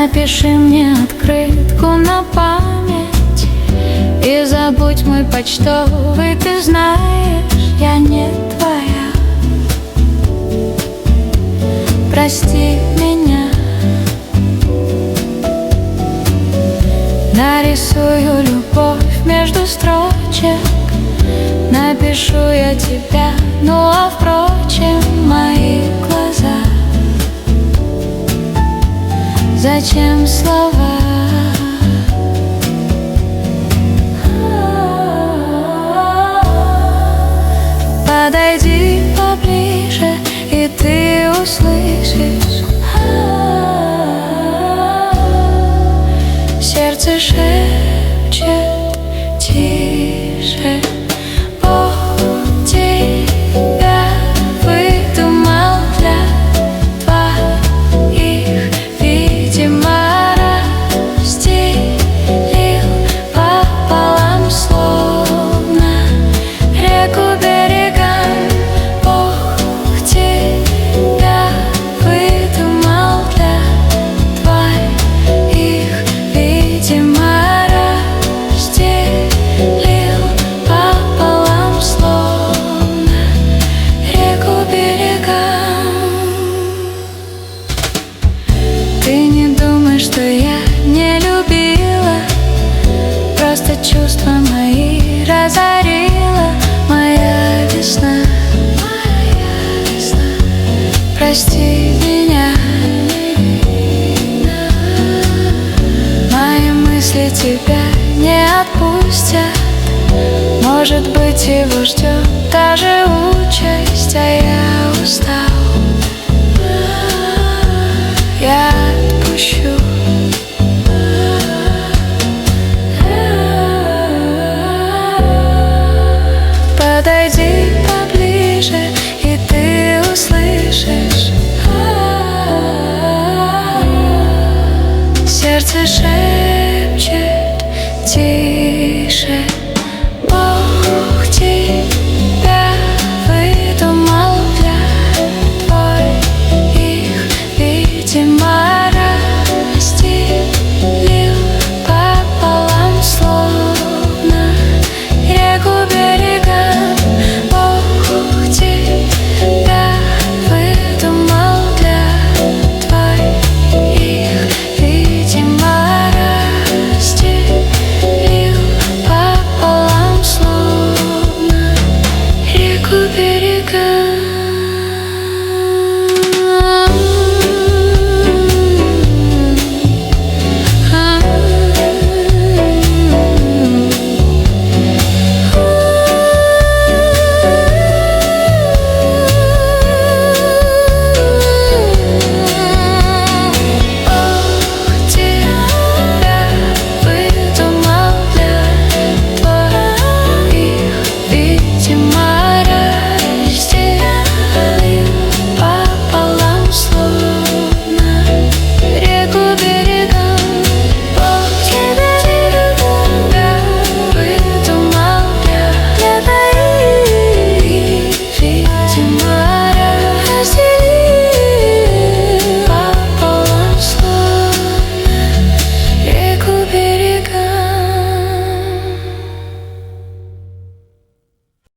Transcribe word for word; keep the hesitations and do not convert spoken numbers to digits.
Напиши мне открытку на память и забудь мой почтовый. Ты знаешь, я не твоя. Прости меня. Нарисую любовь между строчек, напишу я тебя, ну а впрочем мои глаза. Зачем слова? Подойди поближе, и ты услышишь. Сердце шепчет тише. Бог тебя выдумал для твоих, видимо, разделил пополам, словно реку берегам. Бог тебя выдумал для твоих, видимо, разделил пополам, словно реку берегам. Ты не думай, что я не любила, просто чувства мои разорила моя весна. Прости меня. Мои мысли тебя не отпустят. Может быть, его ждет даже